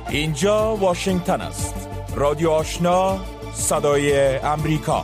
اینجا واشنگتن است. رادیو آشنا، صدای امریکا.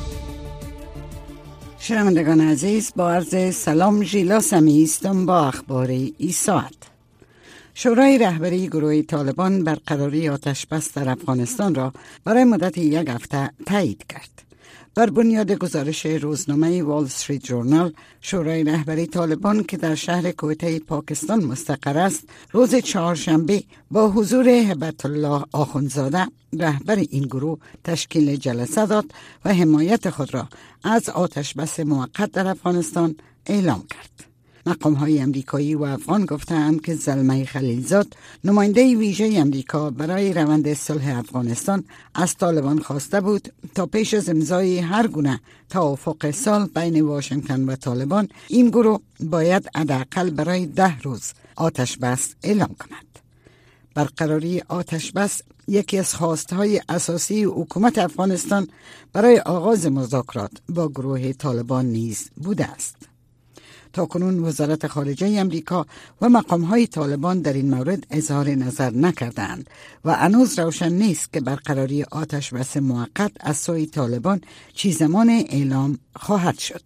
شنوندگان عزیز، با عرض سلام، ژیلا سمیع هستم با اخبار این ساعت. شورای رهبری گروه طالبان برقراری آتش‌بس در افغانستان را برای مدت 1 هفته تایید کرد. بر بنیاد گزارش روزنامه وال استریت ژورنال، شورای رهبری طالبان که در شهر کویته پاکستان مستقر است، روز چهارشنبه با حضور هبت الله آخوندزاده رهبر این گروه تشکیل جلسه داد و حمایت خود را از آتش‌بس موقت در افغانستان اعلام کرد. مقام‌های امریکایی و افغان گفتند که زلمه خلیلزاد، نماینده ویژه امریکا برای روند صلح افغانستان، از طالبان خواسته بود تا پیش از امضای هر گونه توافق صلح بین واشنگتن و طالبان، این گروه باید حداقل برای 10 روز آتش‌بس اعلام کند. برقراری آتش‌بس یکی از خواستهای اساسی حکومت افغانستان برای آغاز مذاکرات با گروه طالبان نیز بوده است. تاکنون وزارت خارجه امریکا و مقام‌های طالبان در این مورد اظهار نظر نکردند و هنوز روشن نیست که برقراری آتش‌بس موقت از سوی طالبان چه زمان اعلام خواهد شد.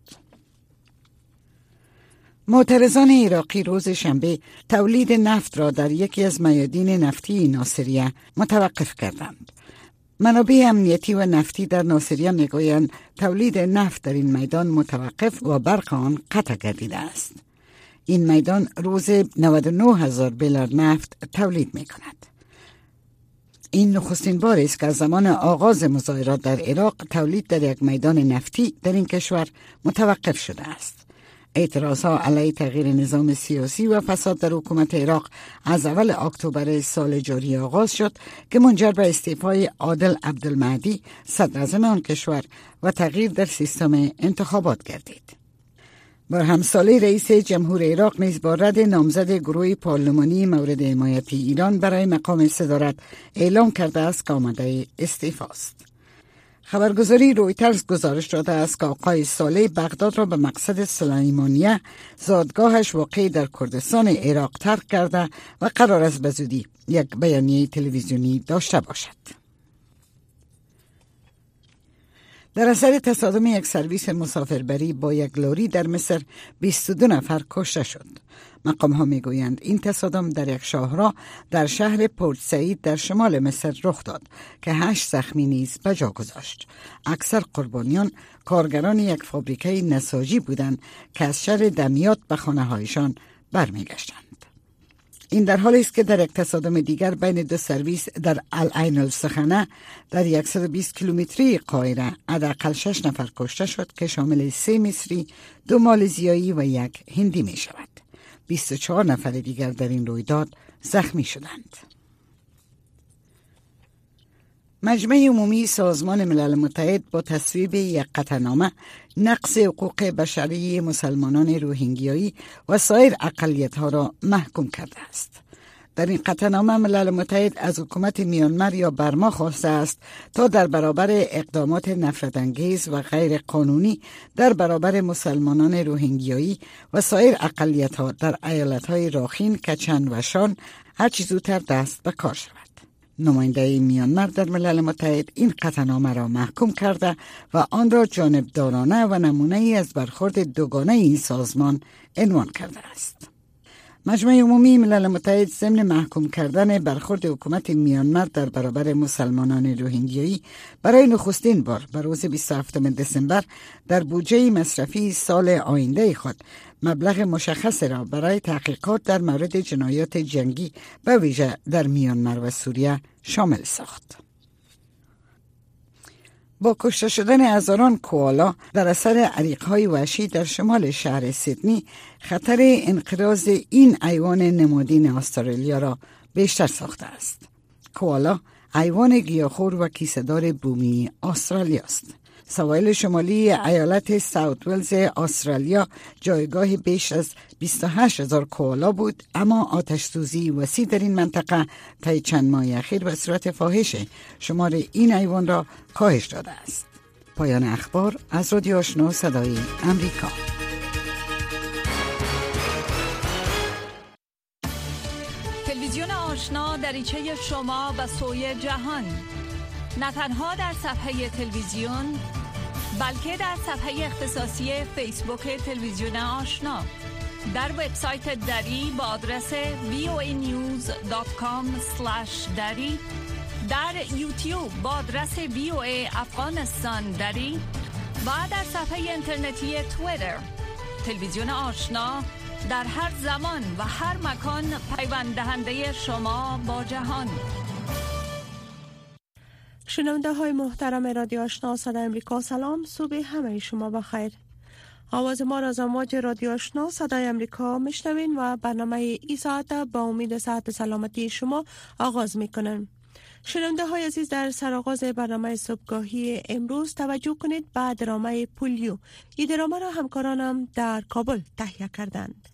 معترضان عراقی روز شنبه تولید نفت را در یکی از میادین نفتی ناصریه متوقف کردند. منابع امنیتی و نفتی در ناصریه میگویند تولید نفت در این میدان متوقف و برق آن قطع گردیده است. این میدان روز 99,000 بیلر نفت تولید می کند. این نخستین بار است که از زمان آغاز مظاهرات در عراق تولید در یک میدان نفتی در این کشور متوقف شده است. اعتراضها علیه تغییر نظام سیاسی و فساد در حکومت عراق از اول اکتبر سال جاری آغاز شد که منجر به استعفای عادل عبدالمهدی صدراعظم آن کشور و تغییر در سیستم انتخابات گردید. بر همساله رئیس جمهور عراق نیز با رد نامزد گروه پارلمانی مورد حمایت ایران برای مقام صدارت اعلام کرده است که آماده استعفا است. خبرگزاری رویترز گزارش داده است که آقای صالح بغداد را به مقصد سلیمانیه، زادگاهش واقع در کردستان عراق، ترک کرده و قرار است به زودی یک بیانیه تلویزیونی داشته باشد. در اثر تصادم یک سرویس مسافربری با یک لاری در مصر 22 نفر کشته شد. مقام‌ها میگویند این تصادم در یک شاهراه در شهر پورت سعید در شمال مصر رخ داد که 8 زخمی نیز به جا گذاشت. اکثر قربانیان کارگران یک فابریکه نساجی بودند که از شهر دمیات به خانه‌هایشان برمیگشتند. این در حالی است که در یک تصادم دیگر بین 2 سرویس در العین السخنه در 120 کیلومتری قاهره حداقل 6 نفر کشته شد که شامل 3 مصری، 2 مالزیایی و 1 هندی می شود. 24 نفر دیگر در این رویداد زخمی شدند. مجمع عمومی سازمان ملل متحد با تصویب یک قطعنامه نقض حقوق بشری مسلمانان روهینگیایی و سایر اقلیت‌ها را محکوم کرده است. در این قطعنامه ملل متحد از حکومت میانمار یا برما خواسته است تا در برابر اقدامات نفرت‌انگیز و غیر قانونی در برابر مسلمانان روهینگیایی و سایر اقلیت‌ها در ایالت‌های راخین، کچن و شان هرچه زودتر دست به کار شود. نماینده میانمار در ملل متحد این قطعنامه را محکوم کرده و آن را جانبدارانه و نمونه‌ای از برخورد دوگانه این سازمان عنوان کرده است. مجمع عمومی ملل متحد ضمن محکوم کردن برخورد حکومت میانمار در برابر مسلمانان روهینگیایی برای نخستین بار به روز 27 دسامبر در بودجه مصرفی سال آینده خود مبلغ مشخص را برای تحقیقات در مورد جنایات جنگی به ویژه در میانمار و سوریه شامل ساخت. با کشته شدن هزاران کوالا در اثر حریق‌های وحشی در شمال شهر سیدنی، خطر انقراض این حیوان نمادین استرالیا را بیشتر ساخته است. کوالا حیوان گیاهخوار و کیسه‌دار بومی استرالیا است. سواحل شمالی ایالت ساوت ولز استرالیا جایگاه بیش از 28,000 کوالا بود، اما آتش سوزی وسیع در این منطقه طی چند ماه اخیر به صورت فاحش شمار این حیوان را کاهش داده است. پایان اخبار از رادیو آشنا صدای امریکا. تلویزیون آشنا در دریچه شما به سوی جهان، نه تنها در صفحه تلویزیون بلکه در صفحه اختصاصی فیسبوک تلویزیون آشنا، در وبسایت دری با آدرس voanews.com/dari، در یوتیوب با آدرس VOA افغانستان دری و در صفحه اینترنتی توییتر. تلویزیون آشنا در هر زمان و هر مکان پیوند دهنده شما با جهان. شنونده های محترم رادیو آشنا صدای امریکا، سلام، صبح همه شما بخیر. آواز ما را از امواج رادیو آشنا صدای امریکا میشنوین و برنامه ای ساعت با امید صحت سلامتی شما آغاز میکنن. شنونده های عزیز، در سرآغاز برنامه صبحگاهی امروز توجه کنید به درامه پولیو. این درامه را همکارانم در کابل تهیه کردند.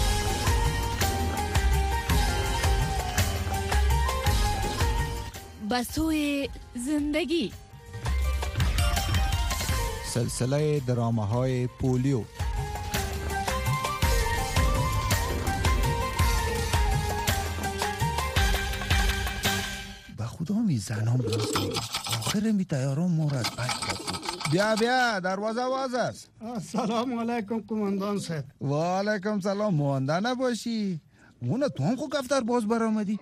بسوی زندگی، سلسله درامه های پولیو. به خدا می زنم راست میگه. آخر می تیاران ما را از بیا دروازه واز است. سلام علیکم کماندان صاحب. و علیکم سلام. مانده نباشی. اونه تو هم خود کفتر باز برآمدی؟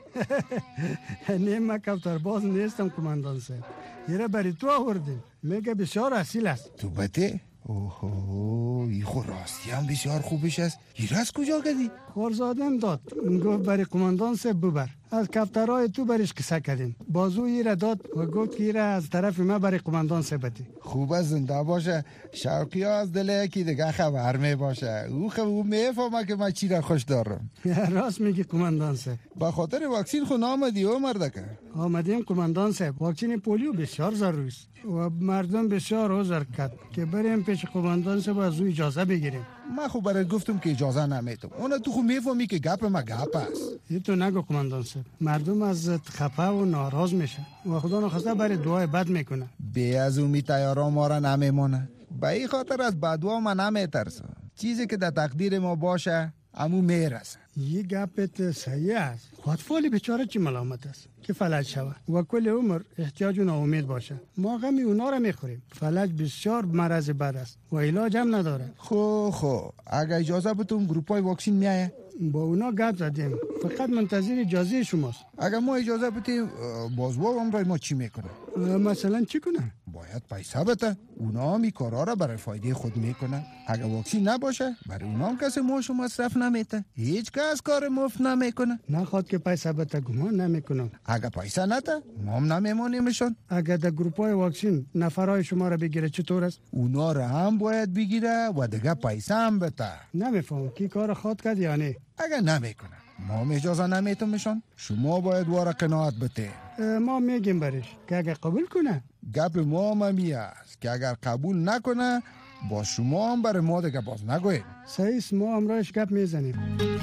نه من کفتر باز نیستم کماندان صاحب. یه برای تو آوردیم. میگه بسیار اصیل است. تو بته؟ اوه ای خو راستی هم بسیار خوبش است. ایره از کجا کردی؟ خورزادم داد. گفت برای کماندان صاحب ببر. از کفترهای تو برش کسا کردیم. بازو ایره داد و گفت که ایره از طرف ما برای کماندان صاحب بدی. خوب زنده باشه. شوقی ها از دل یکی دیگه خبر می باشه. او میفهمه که من چی را خوش دارم. راست میگی کماندان صاحب. با خاطر واکسین خو آمدی او مردکه؟ آمدیم کماندان صاحب. واکسین پولیو بسیار ضروری است و مردم بسیار عذر کرد که بریم پیش کماندان صاحب از او اجازه بگیریم. من خو برات گفتم که اجازه نمیتم. اون تو خو میفهمی که گپ ما گپ است. این تو نگو کماندان صاحب. مردم از خفه و ناراض میشن و خدا نخواسته برای دعای بد میکنه. بی از امی تیارا ما را نمیمونه. به این خاطر از بدوا ما نمیترسم. چیزی که در تقدیر ما باشه امو میرسه. یه گپت صحیح است. خودفالی بیچاره چی ملامت است که فلج شود و کل عمر احتیاج و ناامید باشه. ما غمی اونا را میخوریم. فلج بسیار مرض بد است و علاج هم نداره. خو اگه اجازه بتون گروپای واکسین میایه؟ با اونا گپ زدیم. فقط منتظر اجازه شماست. اگه ما اجازه بتیم بازوا امرای ما چی میکنه؟ مثلا چی کنه؟ باید پیسه بده. اونا هم این کارا را برای فایده خود میکنن. اگه واکسین نباشه برای اونا هم کسی ماشو مصرف نمیته. هیچ کس کار مفت نمیکنه. نخواد که پیسه بده گمان نمیکنن. اگه پیسه نده ما هم نمیمونیمشون. اگه در گروپای واکسین نفرای شما را بگیره چطور است؟ اونا را هم باید بگیره و دیگه پیسه هم بده. نمیفهم کی کار خود کرد یا نه. اگه نمیکنه ما هم اجازه نمیتونمشون. شما باید وارا قناعت بده. ما میگیم برش که اگه قبول کنه. گپ ما هم است که اگر قبول نکنه با شما هم برای ما دیگه باز نگوید. صحیح، ما هم راش گپ میزنیم.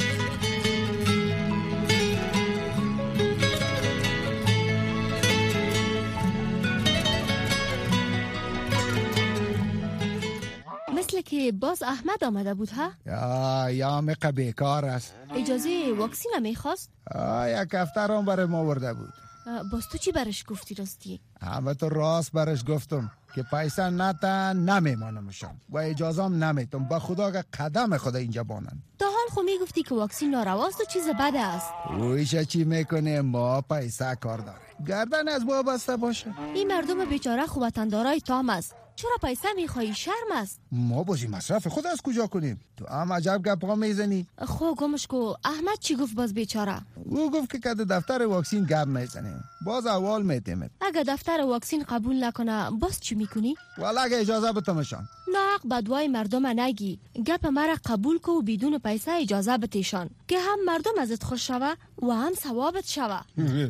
مثل که باز احمد آمده بود ها؟ یا مقه بیکار است. اجازه واکسین میخواست؟ یک هفته هم برای ما ورده بود. باز تو چی برش گفتی راستی؟ همه تو راست برش گفتم که پیسه نتا نمیمانمشون و اجازه هم نمیتم. با خدا که قدم خدا اینجا بانن. تا حال خو میگفتی که واکسین نارواست و چیز بده است. اویشه چی میکنه؟ ما پیسه کار داره. گردن از با بسته باشه. این مردم بیچاره خو وطندارای تام است. چرا پیسه میخوایی؟ شرم است. ما بازی مصرف خود از کجا کنیم؟ تو هم عجب گپا میزنی. خو گمش کو. احمد چی گفت باز بیچاره؟ او گفت که کد دفتر واکسین گپ میزنیم. باز اول میتیمت. اگه دفتر واکسین قبول نکنه باز چی میکنی؟ والا اگه اجازه بتمشان. نه حق بدوای مردم نگی. گپ مرا قبول کو و بدون پیسه اجازه بتیشان که هم مردم ازت خوش شوه و هم ثوابت شوه.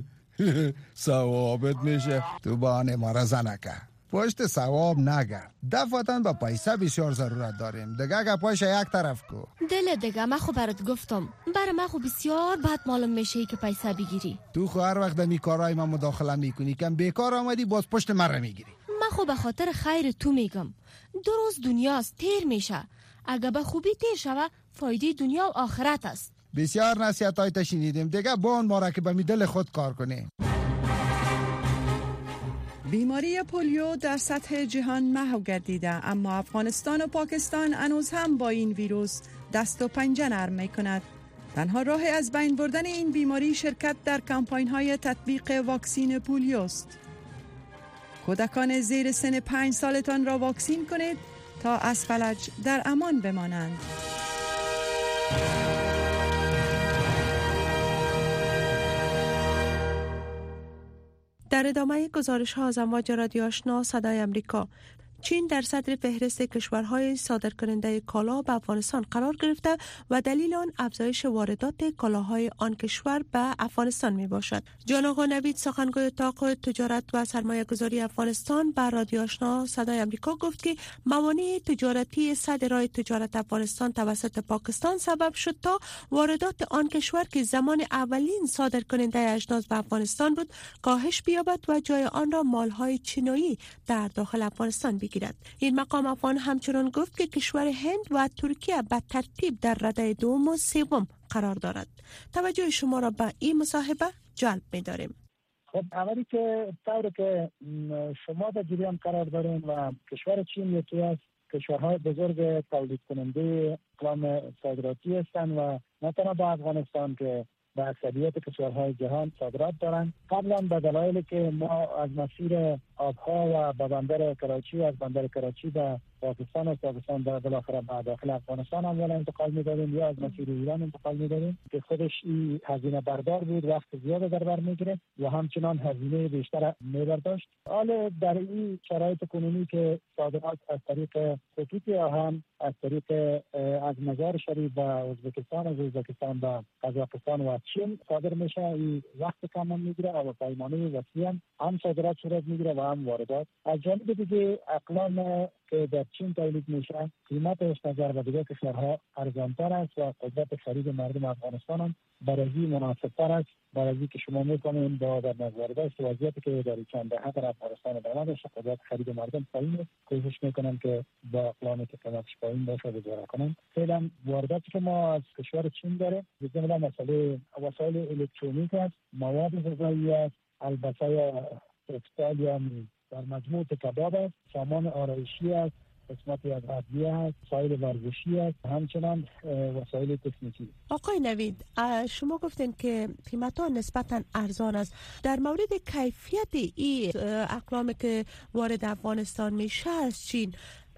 ثوابت میشه. تو بانه ما را زنکه. پشت ثواب نگرد. دفعتاً با پیسه بسیار ضرورت داریم. دیگه گپایش یک طرف کو. دل دیگه من خو برات گفتم. برای من خو بسیار بد معلوم میشه که پیسه بگیری. تو خو هر وقت دمی کارهای من مداخله میکنی. کم بیکار آمدی باز پشت من را میگیری. من خو به خاطر خیر تو میگم. 2 روز دنیاست تیر میشه. اگه به خوبی تیر شوه فایده دنیا و آخرت است. بسیار نصیحت‌های تا شنیدیم دیگه، با اون ما را که به می دل خود کار کنیم. بیماری پولیو در سطح جهان محو گردیده، اما افغانستان و پاکستان هنوز هم با این ویروس دست و پنجه نرم می کند. تنها راه از بین بردن این بیماری شرکت در کمپاین های تطبیق واکسین پولیو است. کودکان زیر سن 5 سالتان را واکسین کنید تا از فلج در امان بمانند. در ادامه گزارش ها از امواج رادیو آشنا صدای امریکا، چین در صدر فهرست کشورهای صادرکننده کالا به افغانستان قرار گرفته و دلیل آن افزایش واردات کالاهای آن کشور به افغانستان می باشد. جان آقا نوید، سخنگوی اتاق تجارت و سرمایه گذاری افغانستان، به رادیو آشنا صدای امریکا گفت که موانع تجارتی سد راه تجارت افغانستان توسط پاکستان سبب شد تا واردات آن کشور که زمان اولین صادرکننده اجناس به افغانستان بود کاهش بیابد و جای آن را مالهای چینایی در داخل افغانستان بگیرد. این مقام افغان همچنان گفت که کشور هند و ترکیه به ترتیب در رده دوم و سوم قرار دارد. توجه شما را به این مصاحبه جلب می‌داریم. خب اولی که طوری که شما در جریان قرار دارین و کشور چین یکی از کشورهای بزرگ تولید کننده اقلام صادراتی هستند و نه تنها به افغانستان که به اکثریت کشورهای جهان صادرات دارند. قبلا به دلایلی که ما از مسیر آبها و به بندر کراچی و از بندر کراچی به پاکستان و پاکستان به بالاخره به داخل افغانستان هم انتقال می‌دادیم یا از مسیر ایران انتقال می‌دادیم که خودش این هزینه بردار بود، وقت زیاد در بر می‌گرفت و همچنان هزینه بیشتر می‌برداشت. حالا در این شرایط کنونی که صادرات از طریق خطوط آهن، از طریق از مزار شریف و ازبکستان، از ازبکستان به قزاقستان و چین صادر میشه، این وقت کم میگیره و پیمانه وسیع هم صادرات صورت میگیره و هم واردات. از جانب دیگه اقلام که در چین تولید میشه قیمتش نظر به دیگر کشورها ارزانتر است و قدرت خرید مردم افغانستان هم برای مناسبتر است. برای که شما میکنین با در نظر داشت وضعیتی که در چند دهه در افغانستان ادامه داشته، قدرت خرید مردم پایین است. کوشش میکنن که با اقلامی که قیمتش پایین باشه گذار کنن. فعلا وارداتی که ما از کشور چین داره به جمله مسئله وسایل الکترونیک است، مواد غذایی است، البته تکستایل یا در مجموع کباب است، سامان آرایشی است، قسمتی از ادویه است، وسایل ورزشی است، همچنان وسایل تکنیکی. آقای نوید، شما گفتین که قیمت‌ها نسبتاً ارزان است. در مورد کیفیت این اقلامی که وارد افغانستان میشه از چین،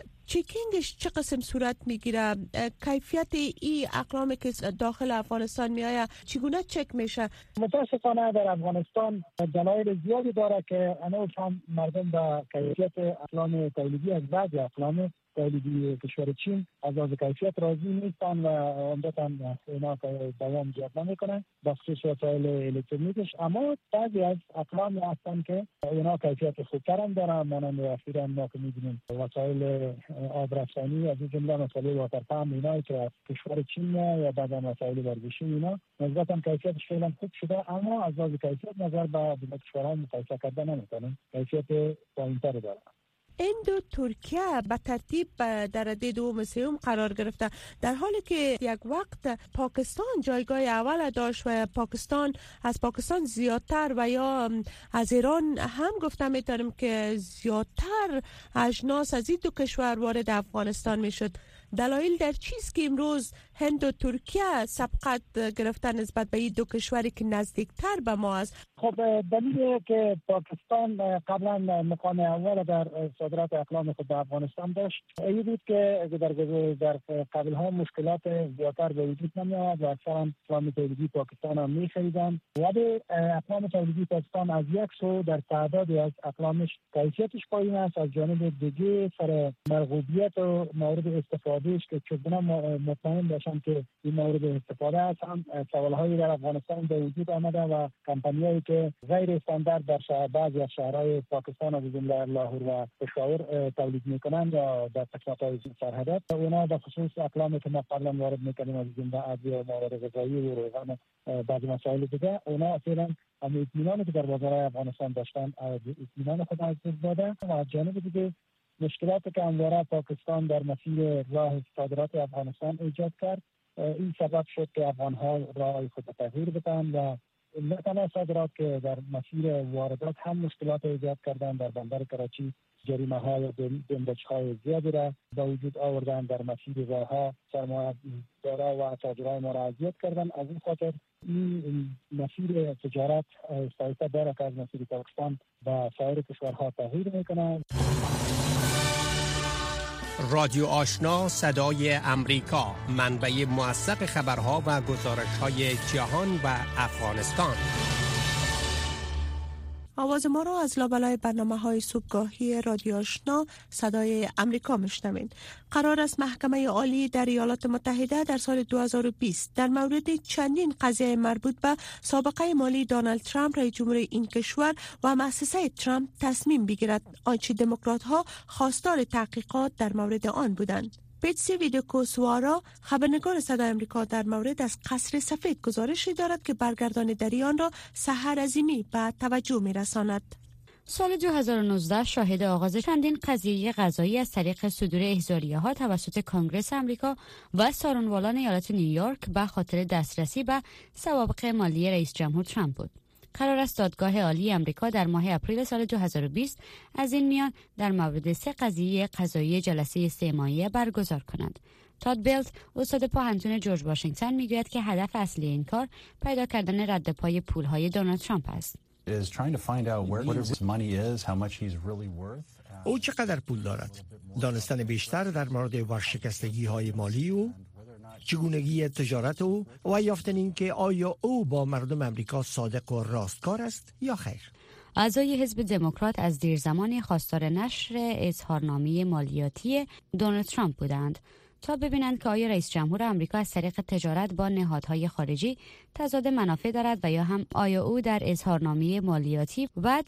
چکینگش چه قسم صورت میگیره؟ کیفیت این اقلامی که داخل افغانستان میآید چگونه چک میشه؟ متاسفانه در افغانستان دلایل زیادی داره که هنوز هم مردم به کیفیت اقلام تولیدی از بعضی اقلام تولیدی کشور چین از کیفیت راضی نیستن و عمدتاً اینا دوام زیاد نمیکنن بخصوص وسایل الکترونیکش. اما بعضی از اقلام هستن که اینا کیفیت خوبتر هم دارن، مانند اخیراً ما که می‌بینیم وسایل آبرسانی از جمله مسئله واتر پمپ اینا که از کشور چین یا بعضا وسایل ورزشی اینا نسبتاً کیفیتش خیلی خوب شده، اما از لحاظ کیفیت نظر به دیگر کشورها مقایسه کردن نمی‌کنن، کیفیت پایین‌تر دارن. هند و ترکیه به ترتیب در رده دوم و سوم قرار گرفته، در حالی که یک وقت پاکستان جایگاه اول داشت و از پاکستان زیادتر و یا از ایران هم گفته میتونیم که زیادتر اجناس از این دو کشور وارد افغانستان میشد. دلایل در چیست که امروز هند و ترکیه سبقت گرفتن نسبت به این دو کشوری که نزدیکتر به ما است؟ خب دلیلی که پاکستان قبلا مقام اول در صادرات اقلام خود به افغانستان داشت این بود که در قبل ها مشکلات زیادتر به وجود نمی آمد و اکثرا اقلام تولیدی پاکستان هم می خریدن، ولی اقلام تولیدی پاکستان از یک سو در تعدادی از اقلامش کیفیتش پایین است، از جانب دیگه سر مرغوبیت و مورد استفادهش که چگونه مطمئن باشن که این مورد استفاده است هم سوالهایی در افغانستان به وجود آمده و کمپانیایی که غیر استاندارد در بعضی از شهرهای پاکستان و جمله لاهور و پشاور تولید میکنند یا در تکنات‌های سرحدات، اونا به خصوص اقلامی که ما قبلا وارد میکنیم از جمله ادویه و مواد غذایی و روغن بعضی مسائل دیگه، اونا اصلا هم اطمینانی که در بازارهای افغانستان داشتن اطمینان خود از دست داده و از جانب دیگه مشکلاتی که همواره پاکستان در مسیر راه صادرات افغانستان ایجاد کرد این سبب شد که افغان‌ها راه خود تغییر بدن و نه تنها صادرات که در مسیر واردات هم مشکلات ایجاد کردن. در بندر کراچی جریمه های بندش های زیادی را به وجود آوردن، در مسیر راهها سرمایه‌دارا و تاجرای ما را اذیت کردن. از این خاطر این مسیر تجارت سایسته داره که از مسیر پاکستان و سایر کشورها تغییر میکنه. رادیو آشنا صدای امریکا، منبع موثق خبرها و گزارش‌های جهان و افغانستان. آواز ما را از لابلای برنامه‌های صبحگاهی رادیو آشنا صدای امریکا میشنوید. قرار است محکمه عالی در ایالات متحده در سال 2020 در مورد چندین قضیه مربوط به سابقه مالی دونالد ترامپ رئیس جمهور این کشور و مؤسسه ترامپ تصمیم بگیرد، آنچه دموکرات‌ها خواستار تحقیقات در مورد آن بودند. پیتسی ویدکوسوارا، خبرنگار صدای امریکا، در مورد از قصر سفید گزارشی دارد که برگردان دری آن را سحر عظیمی به توجه می‌رساند. سال 2019 شاهد آغاز چندین قضیه قضایی از طریق صدور احضاریه‌ها توسط کنگره آمریکا و سارنوالان ایالت نیویورک به خاطر دسترسی به سوابق مالی رئیس جمهور ترامپ بود. قرار است دادگاه عالی آمریکا در ماه اپریل سال 2020 از این میان در مورد 3 قضیه قضایی جلسه استماعی برگزار کند. تاد بیلت، استاد پانتون جورج واشنگتن، میگوید که هدف اصلی این کار پیدا کردن رد پای پول‌های دونالد ترامپ است. او چقدر پول دارد؟ دانستن بیشتر در مورد ورشکستگی‌های مالی او، چگونگی تجارت او و یافتن این که آیا او با مردم امریکا صادق و راستکار است یا خیر. اعضای حزب دموکرات از دیر زمانی خواستار نشر اظهارنامه مالیاتی دونالد ترامپ بودند تا ببینند که آیا رئیس جمهور آمریکا از طریق تجارت با نهادهای خارجی تضاد منافع دارد و یا هم آیا او در اظهارنامه مالیاتی و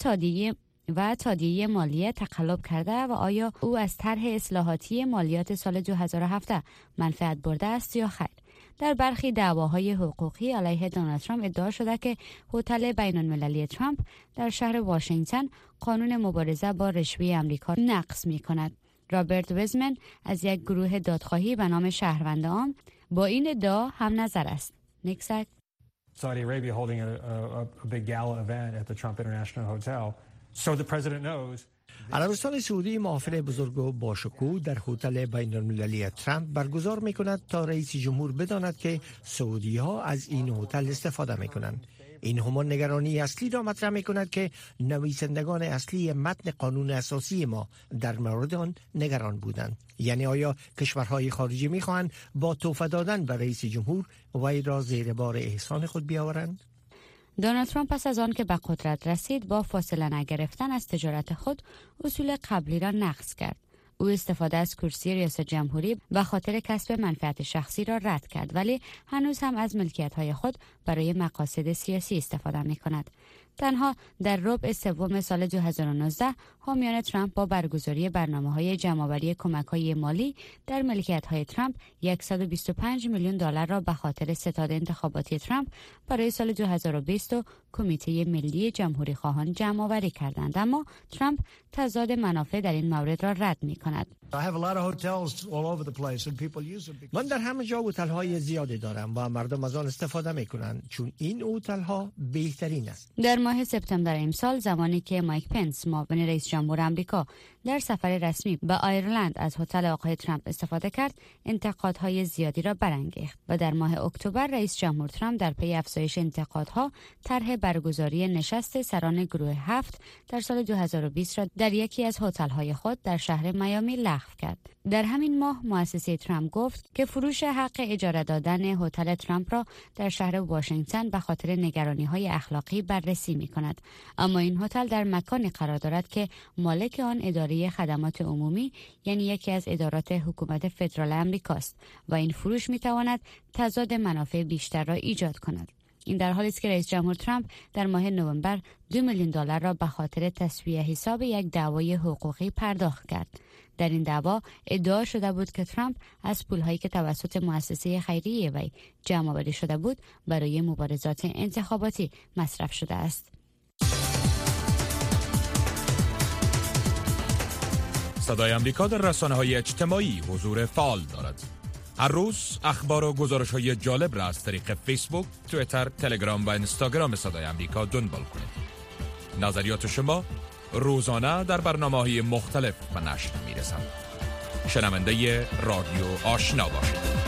تادیه مالیه تقلب کرده و آیا او از طرح اصلاحاتی مالیات سال 2017 منفعت برده است یا خیر. در برخی دعواهای حقوقی علیه دونالد ترامپ ادعا شده که هتل بین‌المللی ترامپ در شهر واشنگتن قانون مبارزه با رشوه آمریکا نقض می‌کند. رابرت ویزمن از یک گروه دادخواهی به نام شهروند عام با این ادعا هم نظر است. نیکسک Saudi Arabia holding a big gala event at the Trump International Hotel. So the president knows. عربستان سعودی محافل بزرگ و باشکوه در هتل بین‌المللی ترامپ برگزار می‌کند تا رئیس جمهور بداند که سعودی‌ها از این هتل استفاده می‌کنند. این همان نگرانی اصلی را مطرح می‌کند که نویسندگان اصلی متن قانون اساسی ما در مورد آن نگران بودند. یعنی آیا کشورهای خارجی می‌خواهند با تحفه دادن به رئیس جمهور وی را زیر بار احسان خود بیاورند؟ دونالد ترامپ پس از آن که به قدرت رسید با فاصله نگرفتن از تجارت خود اصول قبلی را نقض کرد. او استفاده از کرسی ریاست جمهوری به خاطر کسب منفعت شخصی را رد کرد، ولی هنوز هم از ملکیت‌های خود برای مقاصد سیاسی استفاده می‌کند. تنها در ربع سوم سال 2019 حامیان ترامپ با برگزاری برنامه‌های جمع‌آوری کمک‌های مالی در ملکیت‌های ترامپ 125 میلیون دلار را به خاطر ستاد انتخاباتی ترامپ برای سال 2020 و کمیته ملی جمهوری خواهان جمع‌آوری کردند، اما ترامپ تضاد منافع در این مورد را رد می‌کند. من در همه جا هتل‌های زیادی دارم و مردم از آن استفاده می‌کنند چون این هتل‌ها بهترین است. در ماه سپتامبر امسال زمانی که مایک پنس معاون رئیس جمهور آمریکا در سفر رسمی به آیرلند از هتل آقای ترامپ استفاده کرد، انتقادهای زیادی را برانگیخت و در ماه اکتبر رئیس جمهور ترامپ در پی افزایش انتقادها طرح برگزاری نشست سران گروه 7 در سال 2020 را در یکی از هتل‌های خود در شهر میامی لغو کرد. در همین ماه مؤسسه ترامپ گفت که فروش حق اجاره دادن هتل ترامپ را در شهر واشنگتن به خاطر نگرانی‌های اخلاقی بررسی می‌کند، اما این هتل در مکانی قرار دارد که مالک آن اداره خدمات عمومی یعنی یکی از ادارات حکومت فدرال آمریکاست و این فروش می‌تواند تضاد منافع بیشتر را ایجاد کند. این در حالی است که رئیس جمهور ترامپ در ماه نوامبر 2 میلیون دلار را به خاطر تسویه حساب یک دعوای حقوقی پرداخت کرد. در این دعوا ادعا شده بود که ترامپ از پول‌هایی که توسط مؤسسه خیریه وی جمع‌آوری شده بود برای مبارزات انتخاباتی مصرف شده است. صدای امریکا در رسانه‌های اجتماعی حضور فعال دارد. هر روز اخبار و گزارش‌های جالب را از طریق فیسبوک، توییتر، تلگرام و اینستاگرام صدای آمریکا دنبال کنید. نظریات شما روزانه در برنامه‌های مختلف به نشر می‌رسند. شنونده رادیو آشنا باشید.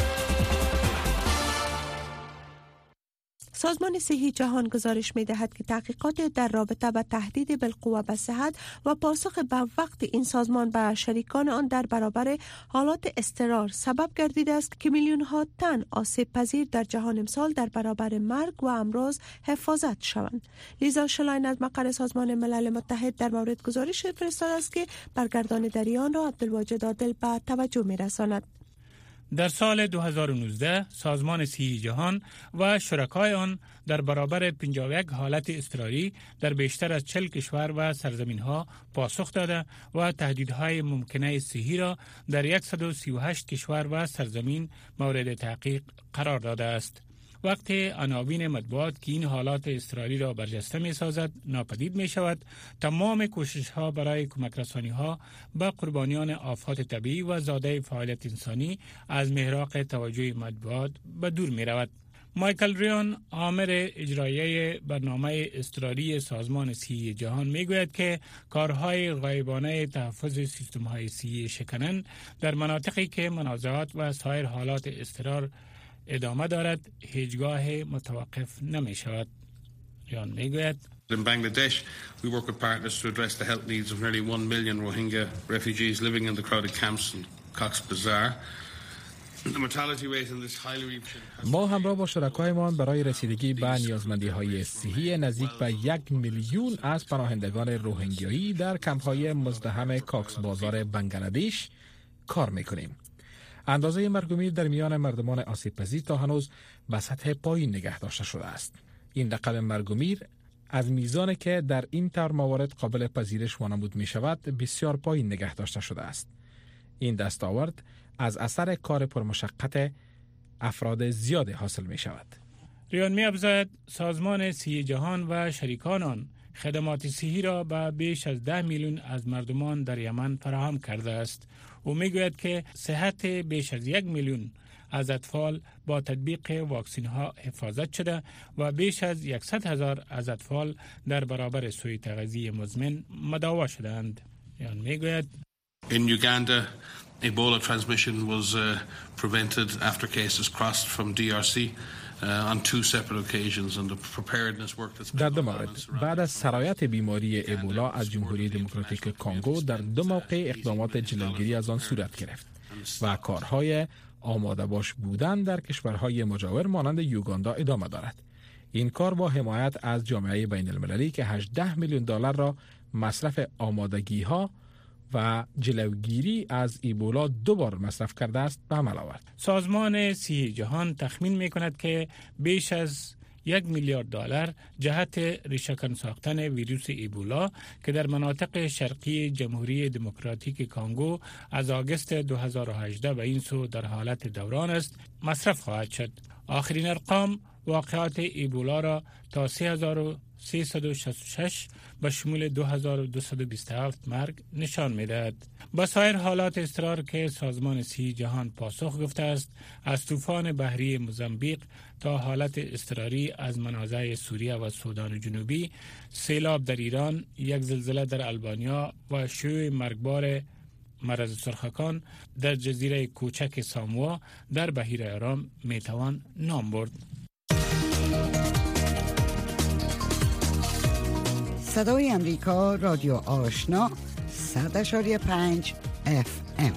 سازمان صحی جهان گزارش می‌دهد که تحقیقات در رابطه با تهدید بالقوه به صحت و پاسخ به وقت این سازمان به شریکان آن در برابر حالات اضطرار سبب گردیده است که میلیون‌ها تن آسیب پذیر در جهان امسال در برابر مرگ و امراض حفاظت شوند. لیزا شلاین از مقر سازمان ملل متحد در مورد گزارش فرستاده است که برگردان دریان را عبدالواجد عادل به توجه می‌رساند. در سال 2019 سازمان صحی جهان و شرکای آن در برابر 51 حالت اضطراری در بیشتر از 40 کشور و سرزمین‌ها پاسخ داده و تهدیدهای ممکنه صحی را در 138 کشور و سرزمین مورد تحقیق قرار داده است. وقتی عناوین مطبوعات که این حالات اضطراری را برجسته می سازد ناپدید می شود، تمام کوشش ها برای کمک رسانی ها به قربانیان آفات طبیعی و زاده فعالیت انسانی از محراق توجه مطبوعات به دور می رود. مایکل ریان، آمر اجرایی برنامه اضطراری سازمان صحی جهان می گوید که کارهای غایبانه تحفظ سیستم های صحی شکنن در مناطقی که منازعات و سایر حالات اضطرار ادامه دارد هیچگاه متوقف نمی شود. ریان می گوید In Bangladesh, we work with partners to address the health needs of nearly 1 million Rohingya refugees living in the crowded camps in Cox's Bazar. The mortality rate in this highly ما همراه با شرکایمان برای رسیدگی به نیازمندی‌های صحی نزدیک به 1 میلیون از پناهندگان روهینگیایی در کمپ‌های مزدحم کاکس بازار بنگلادش کار می‌کنیم. اندازه مرگ و میر در میان مردمان آسیب پذیر تا هنوز به سطح پایین نگه داشته شده است. این رقم مرگ و میر از میزانی که در این طور موارد قابل پذیرش وانمود می شود بسیار پایین نگه داشته شده است. این دستاورد از اثر کار پرمشقت افراد زیاد حاصل می شود. ریان می افزاید سازمان صحی جهان و شریکان آن خدمات صحی را به بیش از 10 میلیون از مردمان در یمن فراهم کرده است. او می گوید که صحت بیش از 1 میلیون از اطفال با تطبیق واکسین ها حفاظت شده و بیش از 100,000 از اطفال در برابر سوء تغذیه مزمن مداوا شدند. یعنی می گوید In Uganda, Ebola transmission was prevented after cases crossed from DRC on 2 separate occasions and the preparedness work that's در دو مورد بعد از سرایت بیماری ابولا از جمهوری دموکراتیک کانگو در 2 موقع اقدامات جلوگیری از آن صورت گرفت و کارهای آماده باش بودن در کشورهای مجاور مانند یوگاندا ادامه دارد. این کار با حمایت از جامعه بین المللی که 18 میلیون دلار را مصرف آمادگی ها و جلوگیری از ایبولا 2 بار مصرف کرده است به عمل آورد. سازمان صحی جهان تخمین می کند که بیش از 1 میلیارد دلار جهت ریشه‌کن ساختن ویروس ایبولا که در مناطق شرقی جمهوری دموکراتیک کانگو از آگوست 2018 به این سو در حالت دوران است مصرف خواهد شد. آخرین ارقام واقعات ایبولا را تا 3366 به شمول 2227 مرگ نشان می‌دهد. با سایر حالات اضطرار که سازمان صحی جهان پاسخ گفته است، از طوفان بحری موزامبیق تا حالت اضطراری از منازع سوریه و سودان جنوبی، سیلاب در ایران، یک زلزله در آلبانیا و شیوع مرگبار مرض سرخکان در جزیره کوچک ساموا در بحیره آرام میتوان نام برد. صدای امریکا، رادیو آشنا، 100.5 FM.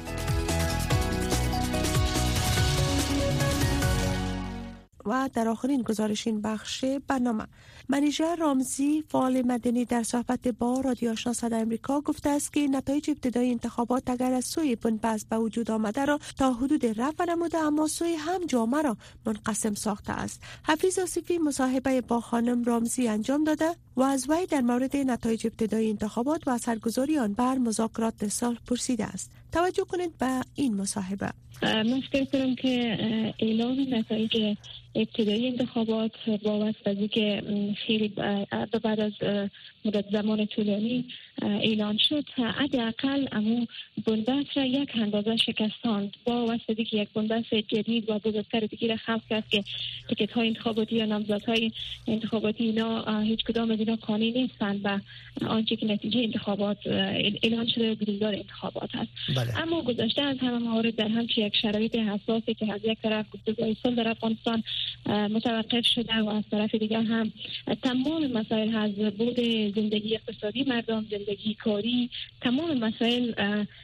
و در آخرین گزارش این بخش برنامه، منیژه رامزی، فعال مدنی، در صحبت با رادیو آشنا صدای امریکا گفته است که نتایج ابتدایی انتخابات اگر از سوی بنبست به وجود آمده را تا حدود رفع نموده، اما سوی هم جامعه را منقسم ساخته است. حفیظ آصفی مصاحبه با خانم رامزی انجام داده و از وی در مورد نتایج ابتدایی انتخابات و اثرگذاری آن بر مذاکرات صلح پرسیده است. توجه کنید به این مصاحبه. من فکر کنم که اعلام نتایج ابتدایی انتخابات با واسطه که خیلی بعد از مدت زمان طولانی اعلان شد، حداقل امو بنبست را یک اندازه شکستاند با واسطه که یک بنبست جدید و بزرگتر دیگه خلق کرد که تیکت های انتخاباتی یا نامزدهای انتخاباتی اینا هیچ کدام از اینا قانونی نیستند و آنچه که نتیجه انتخابات اعلان شده گریزدار انتخابات هست. اما گذشته از همه موارد در همچین یک شرایط حساسی که از یک طرف گفتگوهای صلح در افغانستان متوقف شده و از طرف دیگر هم تمام مسائل از بود زندگی اقتصادی مردم، زندگی کاری، تمام مسائل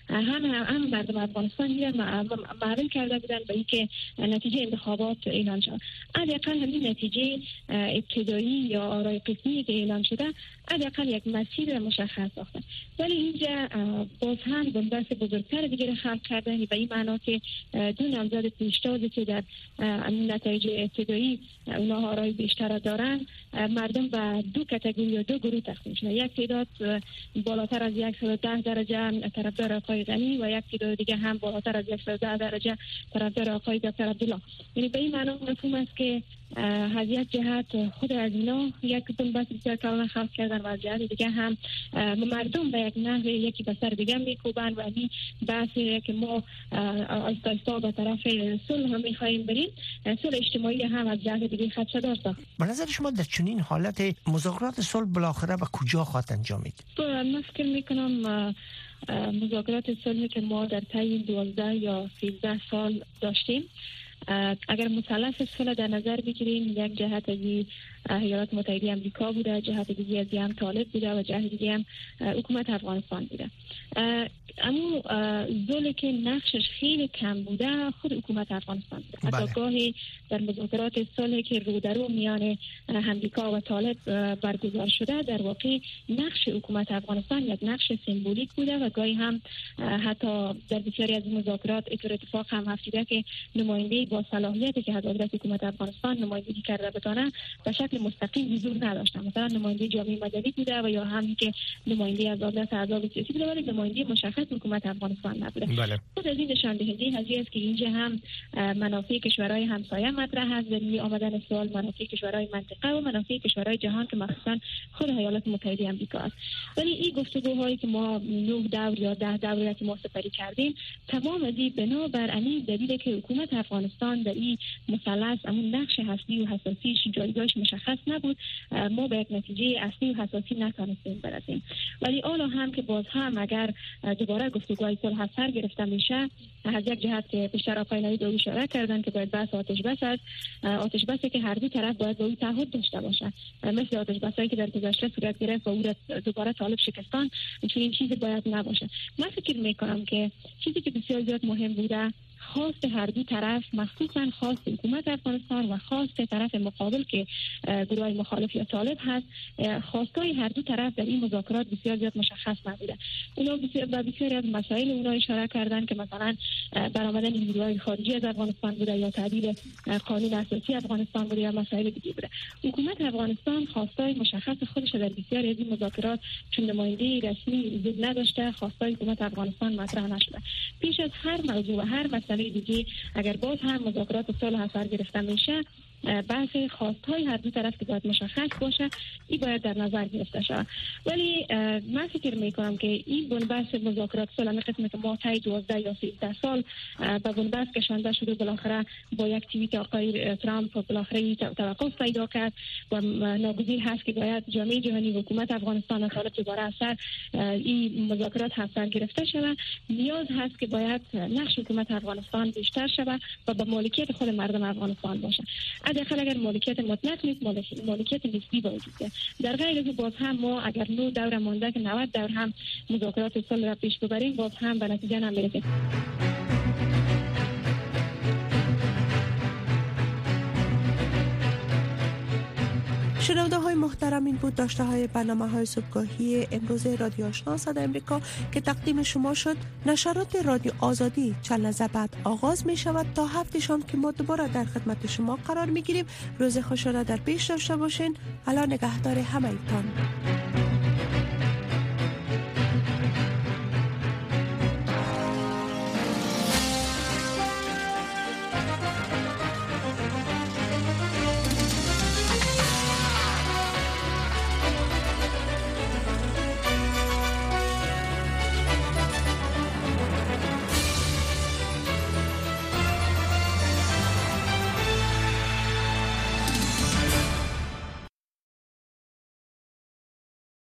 هم مردم افغانستان معلوم کرده بودن به اینکه نتیجه انتخابات اعلان شد. حداقل همین نتیجه ابتدایی یا آرای قسمی که اعلان شده حداقل یک مسیر مشخص ساخته، ولی اینجا باز هم بنبست بزرگتر دیگه خلق کردن به این معنا که دو نامزد پیشتازی که در نتایج ابتدایی اونها آرای بیشتر دارن، مردم به دو کاتگوری یا دو گروه تقسیم شدن. یک تعداد بالاتر از 110 درجه طرفدار آقای غنی و یک تعداد دیگه هم بالاتر از 110 درجه طرفدار آقای دکتر عبدالله. یعنی به این معنا مفهوم است که از یک جهت خود از اینا یک بنبست بسیار کلان خلق کردن و از جهت دیگه هم مردم به یک نحو یکی به سر دیگه میکوبن و این بحثی که ما آیستا آیستا به طرف صلح هم میخواییم بریم، صلح اجتماعی هم از جهت دیگه خدشه‌دار ساخت. به نظر شما در چنین حالت مذاکرات صلح بالاخره به کجا خواهد انجامید؟ من فکر میکنم مذاکرات صلحی که ما در طی 12 یا 13 سال داشتیم، اگر مثلث صلح در نظر بگیریم، یک جهت از ایالات متحده آمریکا بوده، جهت دیگه از هم طالب بوده و جهت دیگه هم حکومت افغانستان بوده. اما ظلمی که نقشش خیلی کم بوده خود حکومت افغانستان بوده. حتی گاهی در مذاکرات صلحی که رو در رو میان آمریکا و طالب برگزار شده، در واقع نقش حکومت افغانستان یک نقش سمبولیک بوده و گاهی هم حتی در بسیاری از مذاکرات اتفاق هم افتاده که نماینده با صلاحیتی که حضرت حکومت افغانستان نمایندگی کرده بتونه به شکل مستقیم حضور نداشتن، مثلا نماینده جامعه مدنی بوده و یا همین که نماینده از دولت اعضای سیاسی بوده ولی نماینده مشخص حکومت افغانستان نبوده. خود از این نشاندهی هزینه است که اینجا هم منافع کشورهای همسایه مطرح است در آمدن سوال، منافع کشورهای منطقه و منافع کشورهای جهان که مخصوصا خود ایالات متحده آمریکا است. ولی این گفتگوهایی که ما 9 دور یا 10 دوره که ما سپری کردیم، تمام از این بنا بر این دلیل که حکومت افغانستان در این مثلث همون نقش اصلی و حساسیش جایگاهش مشخص نبود، ما به یک نتیجه اصلی و حساسی نتونستیم برسیم. ولی حالا هم که باز هم اگر دوباره گفتگوهای صلح سر گرفته میشه، از یک جهت که بیشتر آقای نوید اشاره کردن که باید بحث آتش بس است، آتش بسی که هر دو طرف باید با او تعهد داشته باشه، مثل آتش بسایی که در گذشته صورت گرفت و او را دوباره طالب شکستان، چون این چیزی باید نباشه. من فکر میکنم که چیزی که بسیار زیاد مهم بوده خواست هر دو طرف، مخصوصا خواست حکومت افغانستان و خواست طرف مقابل که گروه مخالف یا طالب هست، خواستای هر دو طرف در این مذاکرات بسیار زیاد مشخص نبوده. اونا بسیاری از مسائل اونا اشاره کردن که مثلا برآمدن نیروهای خارجی از افغانستان بوده یا تعدیل قانون اساسی افغانستان بوده یا مسائل دیگه بوده. حکومت افغانستان خواستای مشخص خودش در بسیاری از این مذاکرات چون نماینده رسمی وجود نداشته، خواستای حکومت افغانستان مطرح نشده. پیش از هر موضوع و هر مسئله دیگه اگر باز هم مذاکرات صلح سر گرفته میشه، بحث خواستهای هر دو طرف که باید مشخص باشه، این باید در نظر گرفته شود. ولی من فکر میکنم که این بنبست مذاکرات صلح قسمی که ما طی 12 یا 13 سال به بنبست کشانده شده، بالاخره با یک توییت آقای ترامپ بالاخره توقف پیدا کرد و ناگزیر هست که باید جامعه جهانی و حکومت افغانستان و طالب دوباره از سر این مذاکرات سر گرفته شود. نیاز هست که باید نقش حکومت افغانستان بیشتر شود و به مالکیت خود مردم افغانستان باشه. حداقل اگر مالکیت مطلق نیست، مالکیت نسبی باید باشه. در غیر از باز هم ما اگر 9 دوره مونده که 90 دور هم مذاکرات صلح را پیش ببریم، باز هم به نتیجه نمیرسیم. شنونده های محترم، این بود داشته های برنامه های صبحگاهی امروز رادیو آشنا صدای امریکا که تقدیم شما شد. نشرات رادیو آزادی چند لحظه بعد آغاز می شود تا 7 شام که ما دوباره در خدمت شما قرار می گیریم. روز خوش را در پیش داشته باشین. الله نگهدار همه ایتان.